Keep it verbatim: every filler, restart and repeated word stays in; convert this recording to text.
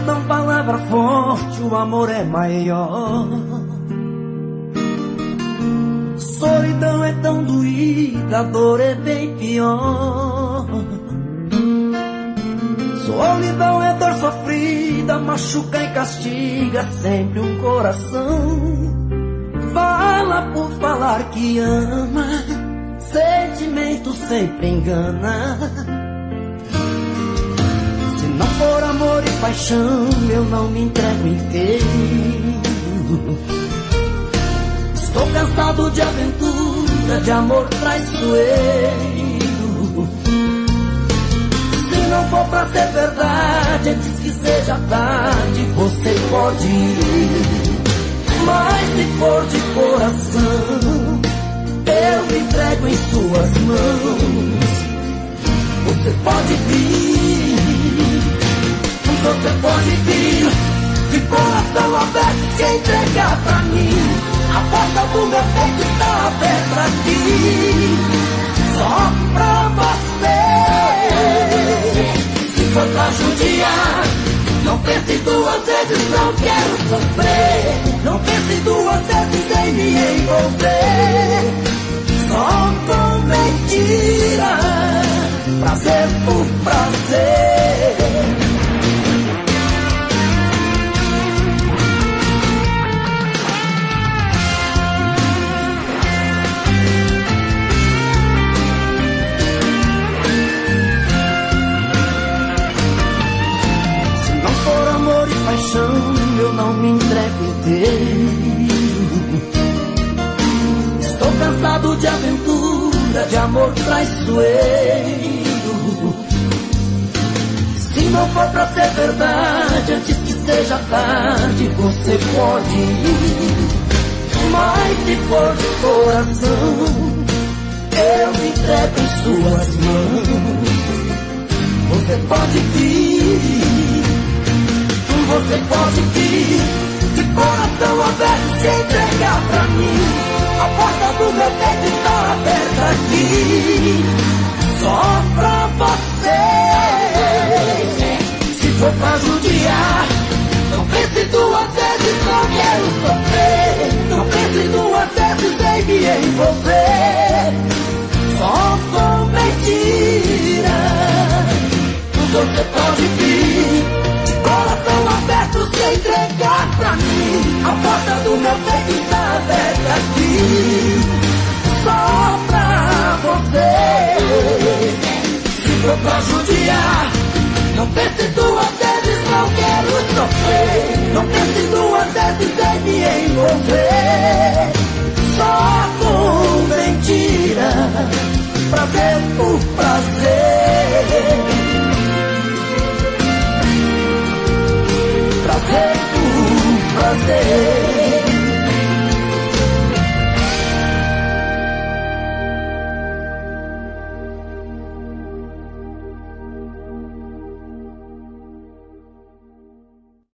Solidão, palavra forte, o amor é maior. Solidão é tão doída, a dor é bem pior. Solidão é dor sofrida, machuca e castiga sempre um coração. Fala por falar que ama, sentimento sempre engana. Se não for amor e paixão, eu não me entrego inteiro. Estou cansado de aventura, de amor traiçoeiro. Se não for pra ser verdade, antes que seja tarde, você pode ir. Mas se for de coração, eu me entrego em suas mãos. Você pode vir, você pode vir, de coração aberto, se entregar pra mim. A porta do meu peito está aberta aqui, só pra você. Se for pra judiar, não pense duas vezes, não quero sofrer. Não pense duas vezes em me envolver, só com mentira, prazer por prazer. Eu não me entrego inteiro. Estou cansado de aventura, de amor traiçoeiro. Se não for pra ser verdade, antes que seja tarde, você pode ir. Mas se for de coração, eu me entrego em suas mãos. Você pode vir, você pode vir, de coração aberto, se entregar pra mim. A porta do meu peito está aberta aqui, só pra você. Se for pra judiar, não pense duas vezes, não quero sofrer. Não pense duas vezes em me envolver, só com mentira. Você pode vir, coração aberto, se entregar pra mim. A porta do meu peito está aberta aqui, só pra você. Se for pra judiar, não pense duas vezes, não quero sofrer. Não pense duas vezes em me envolver, só com mentira, prazer por prazer.